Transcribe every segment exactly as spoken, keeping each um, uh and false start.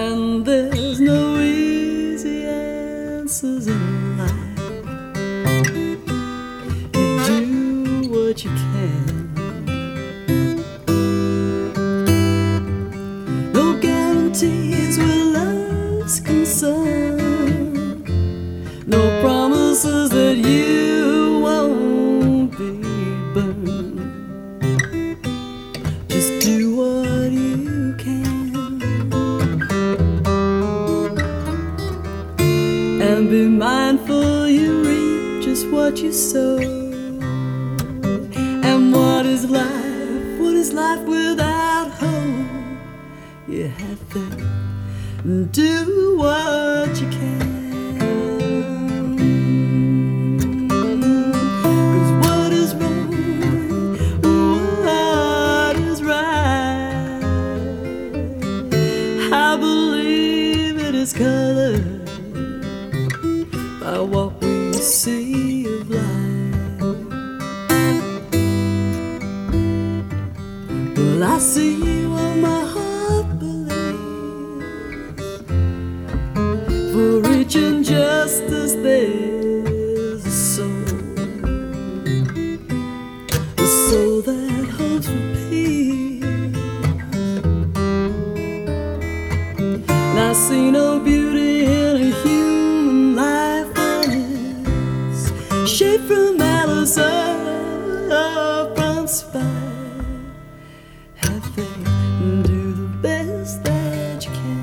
And there's no easy answers in life. You do what you can. No guarantees where love's concerned. No promises that you won't be burned. Just do what you can. And be mindful you reap just what you sow. And what is life? What is life without hope? You have faith and do what you can. 'Cause what is wrong? What is right? I believe it is colored by what we see of life. Well, I see what my heart believes. For each injustice there's a soul, a soul that hopes for peace. And I see no beauty in a human life when it's shaped from malice or from spite. Have faith and do the best that you can.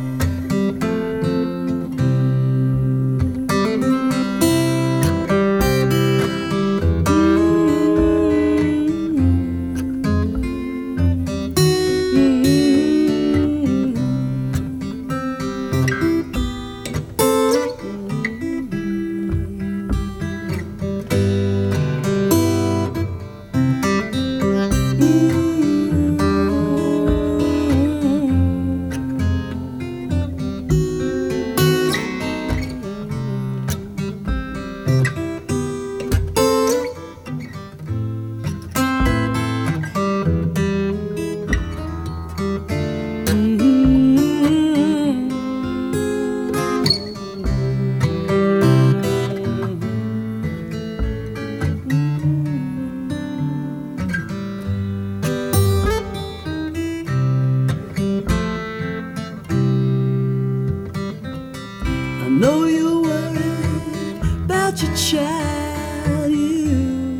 I know you're worried about your child. You,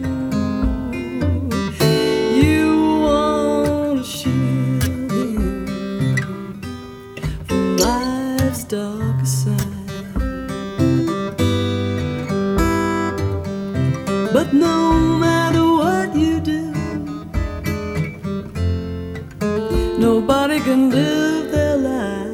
you want to shield him from life's darker side. But no matter what you do, nobody can live their life.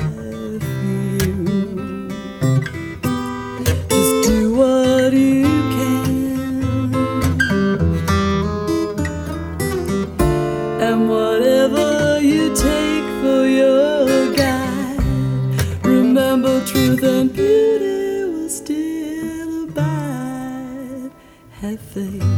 And whatever you take for your guide, remember truth and beauty will still abide. Have faith.